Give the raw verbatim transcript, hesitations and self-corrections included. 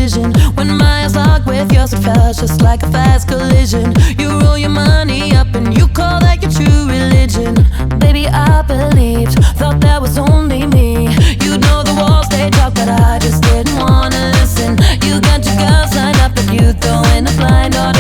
vision. When my eyes locked with yours, it felt just like a fast collision. You roll your money up and you call that your true religion. Baby, I believed, thought that was only me. You know the walls they talk, but I just didn't wanna listen. You got your girls lined up, but you throwing a blind order.